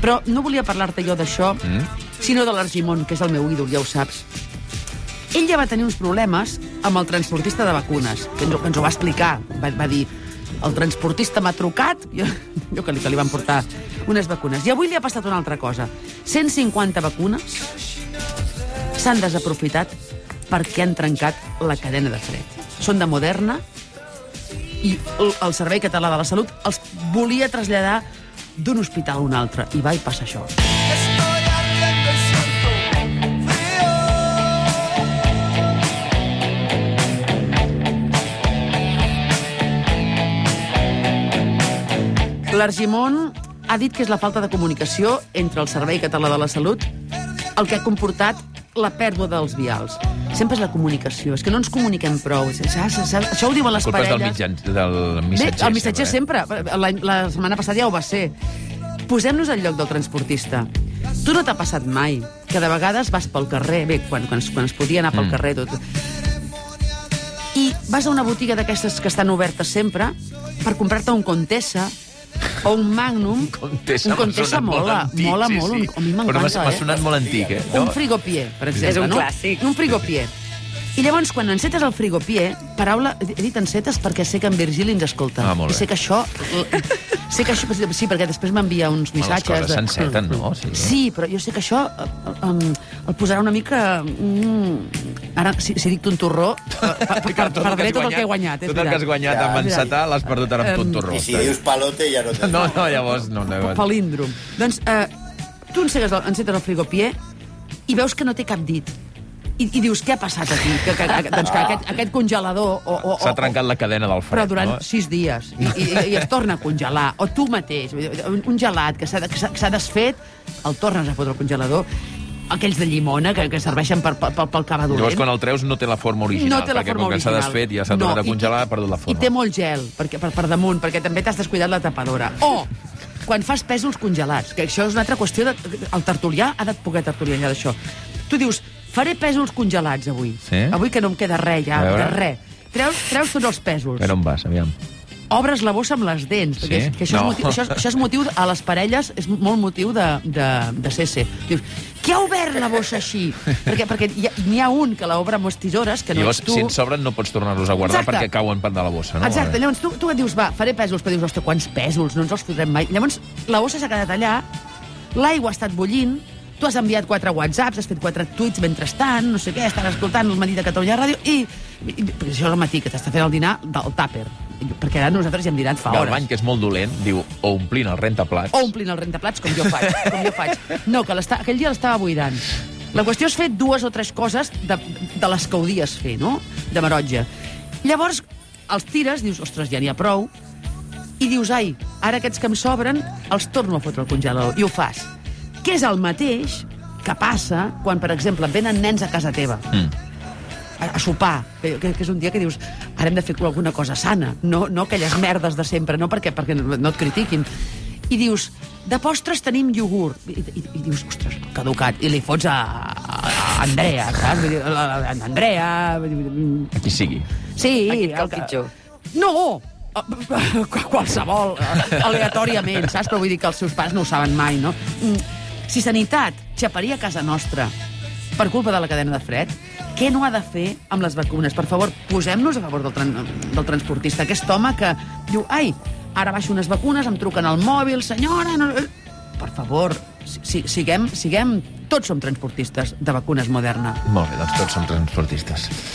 Però no volia parlar-te jo d'això, sinó de l'Argimon, que és el meu ídol, ja ho saps. Ell ja va tenir uns problemes amb el transportista de vacunes, que ens ho va explicar. Va dir, el transportista m'ha trucat, jo que li van portar unes vacunes. I avui li ha passat una altra cosa. 150 vacunes s'han desaprofitat perquè han trencat la cadena de fred. Són de Moderna i el Servei Català de la Salut els volia traslladar d'un hospital a un altre. I va i passa això. L'Argimon ha dit que és la falta de comunicació entre el Servei Català de la Salut el que ha comportat la pèrdua dels vials. Sempre és la comunicació. És que no ens comuniquem prou. Això ho diuen les parelles. Culpa és del missatger. Bé, el missatger sempre. La setmana passada ja ho va ser. Posem-nos al lloc del transportista. Tu no t'ha passat mai que de vegades vas pel carrer, bé, quan es podia anar pel carrer tot, i vas a una botiga d'aquestes que estan obertes sempre per comprar-te un Contessa o un Magnum. Un Contessa mola molt. A mi m'encanta, però m'ha sonat molt antic, Un frigopier, per exemple. És un clàssic. Un frigopier. I llavors, quan encetes el frigopier, paraula, he dit encetes perquè sé que en Virgili ens escolta. Ah, molt bé. I sé que això... Sí, perquè després m'envia uns missatges... Les coses s'enceten, no? Sí, però jo sé que això el posarà una mica... Ara, si dic tontorró, perdré tot el que he guanyat. Tot el que has guanyat amb encetar l'has perdut ara amb tontorró. I si dius palote ja no... No, llavors no. Palíndrom. Doncs tu encetes el frigopier i veus que no té cap dit. I dius, què ha passat aquí? Doncs que aquest congelador... S'ha trencat la cadena del fred, però durant no? 6 dies. I es torna a congelar. O tu mateix, un gelat que s'ha desfet, el tornes a fotre al congelador. Aquells de llimona que serveixen pel cava dolent. Llavors, quan el treus, no té la forma original. No té la perquè forma com que s'ha desfet i ja s'ha tornat a congelar, ha perdut la forma. I té molt gel per damunt, perquè també t'has descuidat la tapadora. O quan fas pèsols congelats, que això és una altra qüestió. El tertulià ha de poder tertuliar d'això. Tu dius, faré pèsols congelats avui. Sí? Avui que no em queda res, ja, de res. Treus tots els pèsols. Per on vas, aviam? Obres la bossa amb les dents. Sí? Perquè això, No. això és motiu, a les parelles, és molt motiu de CC. Dius, qui ha obert la bossa així? Perquè n'hi ha un que l'obre amb les tisores, que no Llavors, ets tu. si en sobren, no pots tornar-los a guardar. Exacte. Perquè cauen de la bossa, no? Exacte, llavors tu et dius, va, faré pèsols, però dius, ostres, quants pèsols, no ens els fotrem mai. Llavors, la bossa s'ha quedat allà, l'aigua ha estat bullint, tu has enviat 4 whatsapps, has fet 4 tuits mentrestant, no sé què, estan escoltant el matí de Catalunya Ràdio, i perquè això és el matí, que t'està fent el dinar del tàper, perquè ara nosaltres ja hem dinat fa hores. Galvany, que és molt dolent, diu, o omplint el rentaplats. O omplint el rentaplats, com jo faig. No, que aquell dia l'estava buidant. La qüestió és fer 2 o 3 coses de les que odies fer, no? De marotja. Llavors, els tires, dius, ostres, ja n'hi ha prou, i dius, ai, ara aquests que em sobren els torno a fotre al congelador, i ho fas. Que és el mateix que passa quan, per exemple, venen nens a casa teva a sopar, que és un dia que dius, ara hem de fer alguna cosa sana, no aquelles merdes de sempre, no perquè no et critiquin. I dius, de postres tenim iogurt. I dius, ostres, caducat. I li fots a Andrea, saps? Andrea... A qui sigui. Sí. El pitjor. No! Qualsevol, aleatòriament, saps? Però vull dir que els seus pares no ho saben mai, no? Si Sanitat xaparia a casa nostra per culpa de la cadena de fred, què no ha de fer amb les vacunes? Per favor, posem-nos a favor del transportista. Aquest home que diu, ai, ara baixo unes vacunes, em truquen al mòbil, senyora... No... Per favor, siguem... Tots som transportistes de vacunes Moderna. Molt bé, doncs tots som transportistes.